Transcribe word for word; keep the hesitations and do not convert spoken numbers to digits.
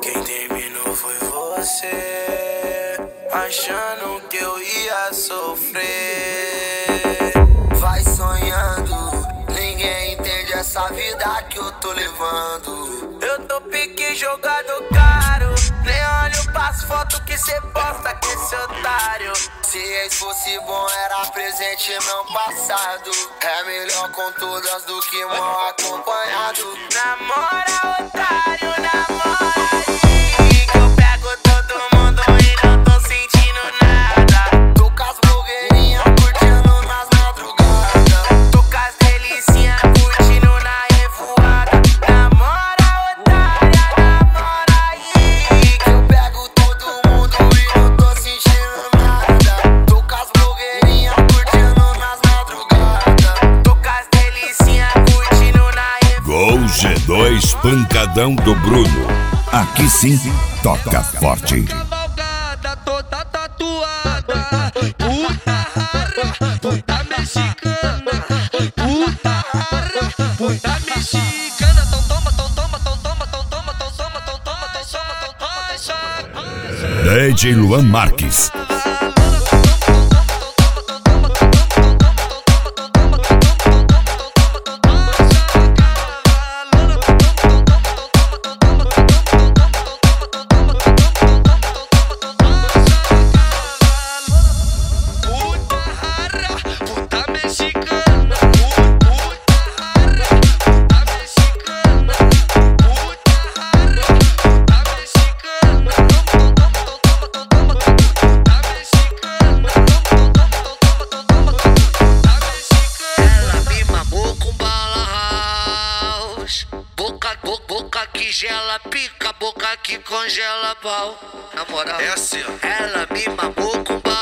Quem terminou foi você, achando que eu ia sofrer. Vai sonhando, ninguém entende essa vida que eu tô levando. Eu tô pique jogado caro, nem olho pras fotos que cê posta com esse otário. Se ex fosse bom era presente meu passado. É melhor com todas do que mal acompanhado. Namora otário, namora aí, que eu pego todo mundo e não tô sentindo nada. Tô com as blogueirinhas curtindo nas madrugadas. Tô com as delicinhas curtindo na revoada. Namora otária, namora aí, que eu pego todo mundo e não tô sentindo nada. Tô com as blogueirinhas curtindo nas madrugadas. Tô com as delicinhas curtindo na revoada. Gol G dois Pancadão do Bruno. Aqui sim, toca forte. Cavalgada toda tatuada, puta rara, puta mexicana, puta rara, puta mexicana. Tão toma, tão toma, tão toma, tão toma, tão toma, tão toma, tão toma, tão toma, tão toma. D J Luan Marques. Boca que gela, pica, boca que congela pau. Na moral, é assim, ó. Ela me mamou com bala